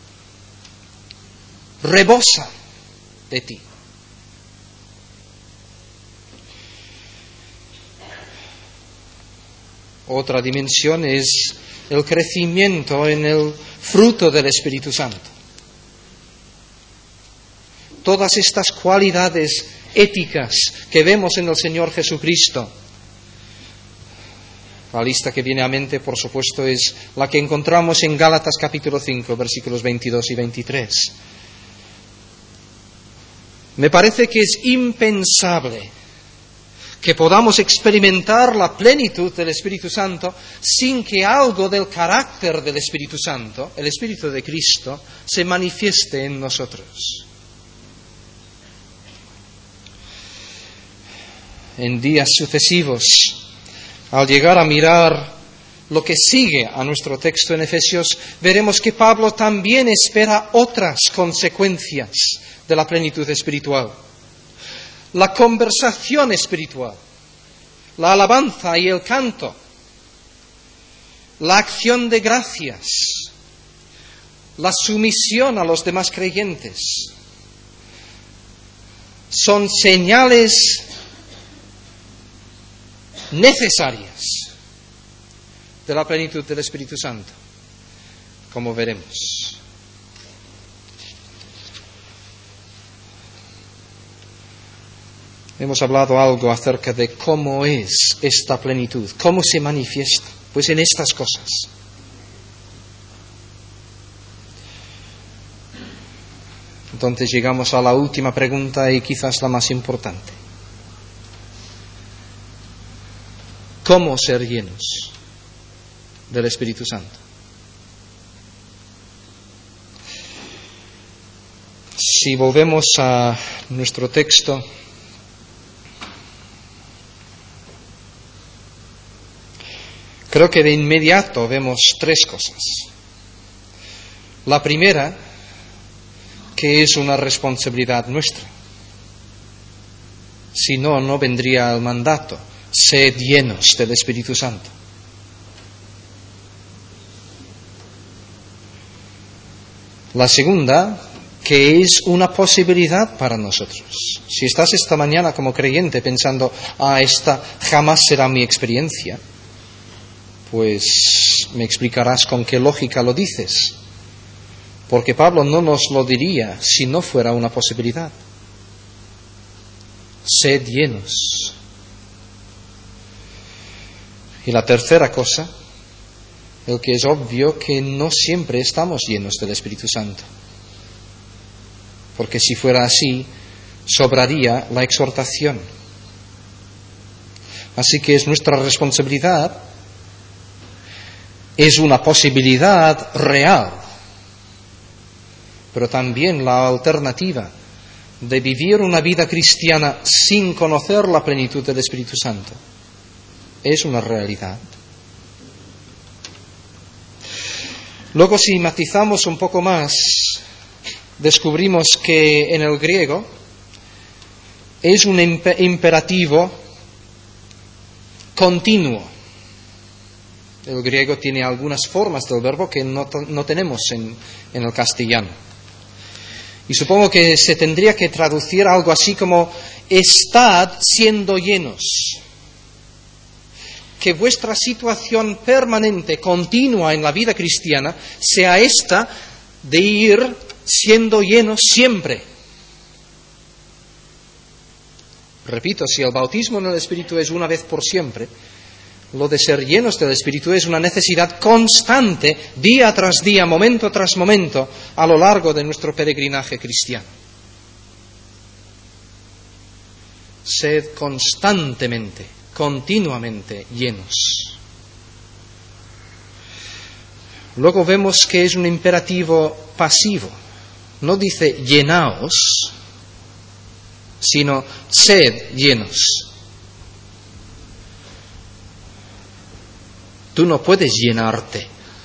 Rebosa de ti. Otra dimensión es el crecimiento en el fruto del Espíritu Santo. Todas estas cualidades éticas que vemos en el Señor Jesucristo. La lista que viene a mente, por supuesto, es la que encontramos en Gálatas capítulo 5, versículos 22 y 23. Me parece que es impensable que podamos experimentar la plenitud del Espíritu Santo sin que algo del carácter del Espíritu Santo, el Espíritu de Cristo, se manifieste en nosotros. En días sucesivos, al llegar a mirar lo que sigue a nuestro texto en Efesios, veremos que Pablo también espera otras consecuencias de la plenitud espiritual. La conversación espiritual, la alabanza y el canto, la acción de gracias, la sumisión a los demás creyentes, son señales necesarias de la plenitud del Espíritu Santo, como veremos. Hemos hablado algo acerca de cómo es esta plenitud, cómo se manifiesta, pues en estas cosas. Entonces llegamos a la última pregunta y quizás la más importante. ¿Cómo ser llenos del Espíritu Santo? Si volvemos a nuestro texto, creo que de inmediato vemos tres cosas. La primera, que es una responsabilidad nuestra. Si no, no vendría el mandato. Sed llenos del Espíritu Santo. La segunda, que es una posibilidad para nosotros. Si estás esta mañana como creyente pensando, esta jamás será mi experiencia, pues me explicarás con qué lógica lo dices. Porque Pablo no nos lo diría si no fuera una posibilidad. Sed llenos. Y la tercera cosa, el que es obvio que no siempre estamos llenos del Espíritu Santo. Porque si fuera así, sobraría la exhortación. Así que es nuestra responsabilidad, es una posibilidad real, pero también la alternativa de vivir una vida cristiana sin conocer la plenitud del Espíritu Santo. Es una realidad. Luego, si matizamos un poco más, descubrimos que en el griego es un imperativo continuo. El griego tiene algunas formas del verbo que no tenemos en el castellano. Y supongo que se tendría que traducir algo así como: estad siendo llenos. Que vuestra situación permanente, continua en la vida cristiana, sea esta de ir siendo llenos siempre. Repito, si el bautismo en el Espíritu es una vez por siempre, lo de ser llenos del Espíritu es una necesidad constante, día tras día, momento tras momento, a lo largo de nuestro peregrinaje cristiano. Sed constantemente, continuamente llenos. Luego vemos que es un imperativo pasivo. No dice llenaos, sino sed llenos. Tú no puedes llenarte.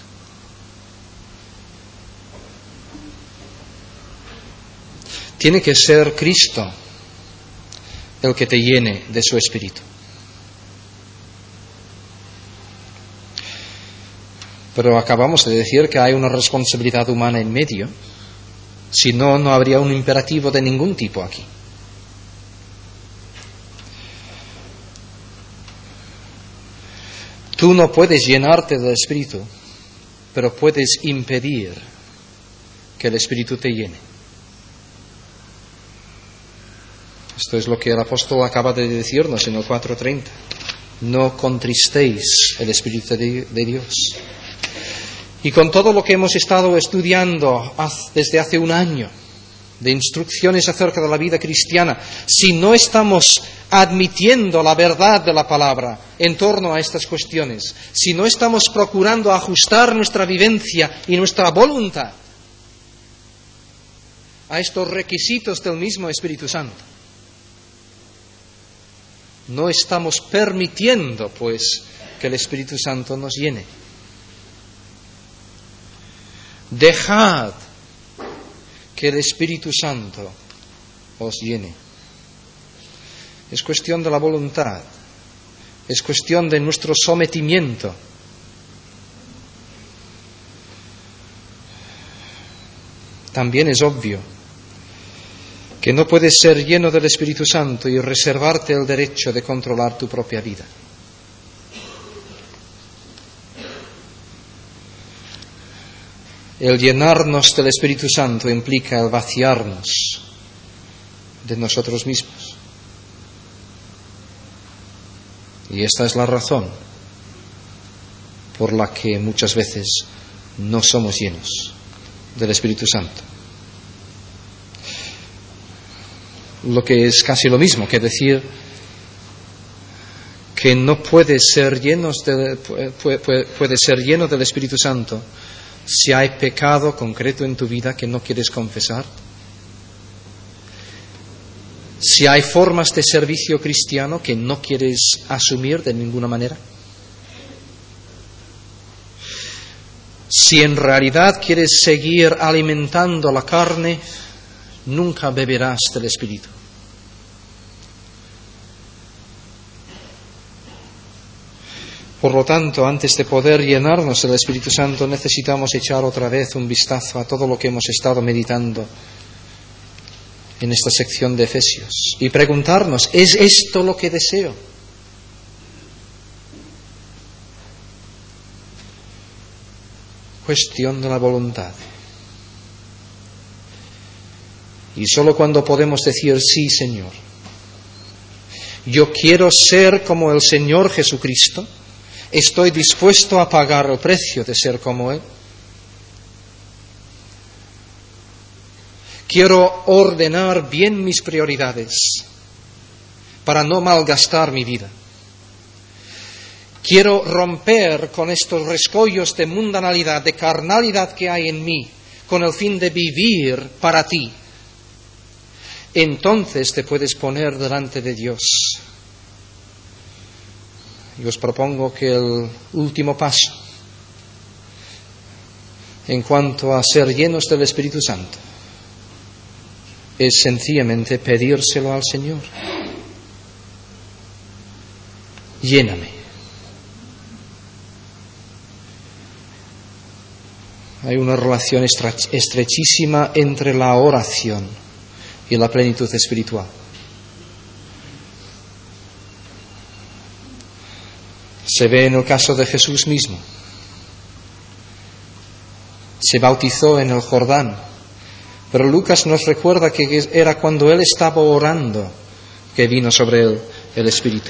Tiene que ser Cristo el que te llene de su Espíritu. Pero acabamos de decir que hay una responsabilidad humana en medio. Si no, no habría un imperativo de ningún tipo aquí. Tú no puedes llenarte del Espíritu, pero puedes impedir que el Espíritu te llene. Esto es lo que el apóstol acaba de decirnos en el 4:30. No contristéis el Espíritu de Dios. Y con todo lo que hemos estado estudiando desde hace un año, de instrucciones acerca de la vida cristiana, si no estamos admitiendo la verdad de la palabra en torno a estas cuestiones, si no estamos procurando ajustar nuestra vivencia y nuestra voluntad a estos requisitos del mismo Espíritu Santo, no estamos permitiendo, pues, que el Espíritu Santo nos llene. Dejad que el Espíritu Santo os llene. Es cuestión de la voluntad, es cuestión de nuestro sometimiento. También es obvio que no puedes ser lleno del Espíritu Santo y reservarte el derecho de controlar tu propia vida. El llenarnos del Espíritu Santo implica el vaciarnos de nosotros mismos. Y esta es la razón por la que muchas veces no somos llenos del Espíritu Santo. Lo que es casi lo mismo que decir que no puedes ser lleno del Espíritu Santo si hay pecado concreto en tu vida que no quieres confesar, si hay formas de servicio cristiano que no quieres asumir de ninguna manera, si en realidad quieres seguir alimentando la carne, nunca beberás del Espíritu. Por lo tanto, antes de poder llenarnos del Espíritu Santo, necesitamos echar otra vez un vistazo a todo lo que hemos estado meditando en esta sección de Efesios y preguntarnos, ¿es esto lo que deseo? Cuestión de la voluntad. Y solo cuando podemos decir, sí, Señor, yo quiero ser como el Señor Jesucristo, estoy dispuesto a pagar el precio de ser como Él. Quiero ordenar bien mis prioridades para no malgastar mi vida. Quiero romper con estos rescollos de mundanalidad, de carnalidad que hay en mí, con el fin de vivir para ti. Entonces te puedes poner delante de Dios. Y os propongo que el último paso en cuanto a ser llenos del Espíritu Santo es sencillamente pedírselo al Señor. Lléname. Hay una relación estrechísima entre la oración y la plenitud espiritual. Se ve en el caso de Jesús mismo. Se bautizó en el Jordán, pero Lucas nos recuerda que era cuando él estaba orando que vino sobre él el Espíritu.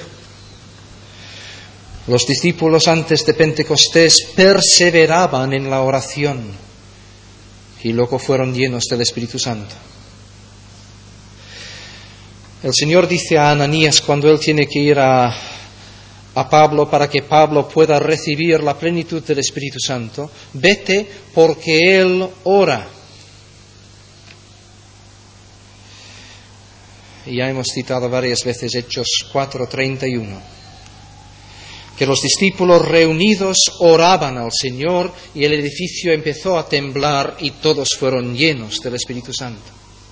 Los discípulos antes de Pentecostés perseveraban en la oración y luego fueron llenos del Espíritu Santo. El Señor dice a Ananías cuando él tiene que ir a Pablo para que Pablo pueda recibir la plenitud del Espíritu Santo, vete porque él ora. Y ya hemos citado varias veces Hechos 4:31. que los discípulos reunidos oraban al Señor y el edificio empezó a temblar y todos fueron llenos del Espíritu Santo.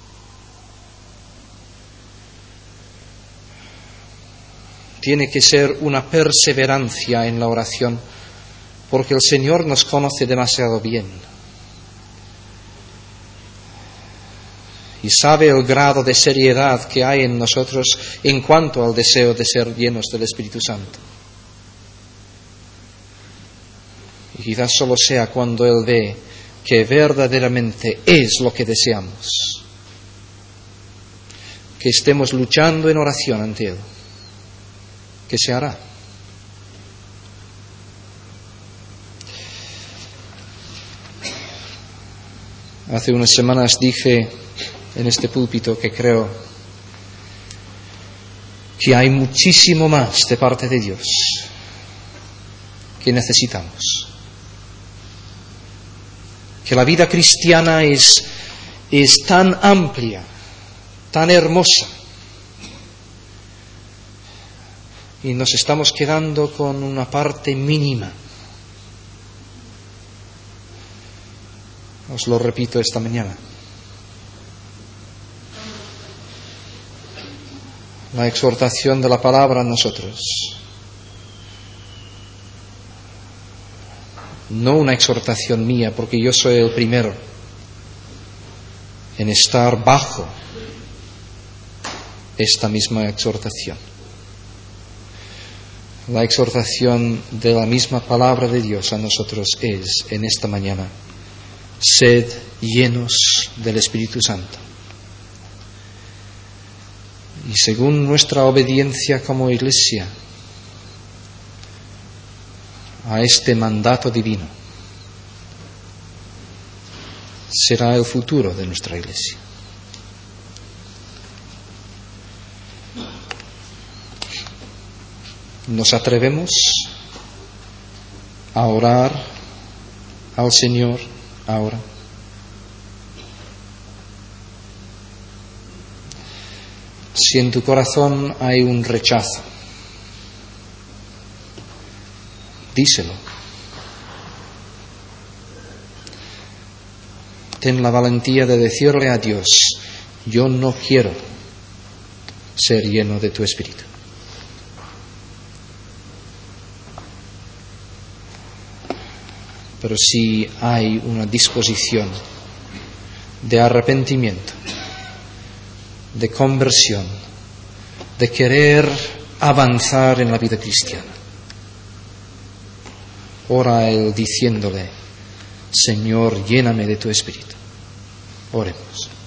Tiene que ser una perseverancia en la oración, porque el Señor nos conoce demasiado bien y sabe el grado de seriedad que hay en nosotros en cuanto al deseo de ser llenos del Espíritu Santo. Y quizás solo sea cuando Él ve que verdaderamente es lo que deseamos, que estemos luchando en oración ante Él, que se hará. Hace unas semanas dije en este púlpito que creo que hay muchísimo más de parte de Dios que necesitamos. Que la vida cristiana es tan amplia, tan hermosa, y nos estamos quedando con una parte mínima. Os lo repito esta mañana. La exhortación de la palabra a nosotros. No una exhortación mía, porque yo soy el primero en estar bajo esta misma exhortación. La exhortación de la misma palabra de Dios a nosotros es, en esta mañana, sed llenos del Espíritu Santo. Y según nuestra obediencia como Iglesia a este mandato divino, será el futuro de nuestra Iglesia. ¿Nos atrevemos a orar al Señor ahora? Si en tu corazón hay un rechazo, díselo. Ten la valentía de decirle a Dios: yo no quiero ser lleno de tu Espíritu. Pero si hay una disposición de arrepentimiento, de conversión, de querer avanzar en la vida cristiana, ora a Él diciéndole: Señor, lléname de tu Espíritu. Oremos.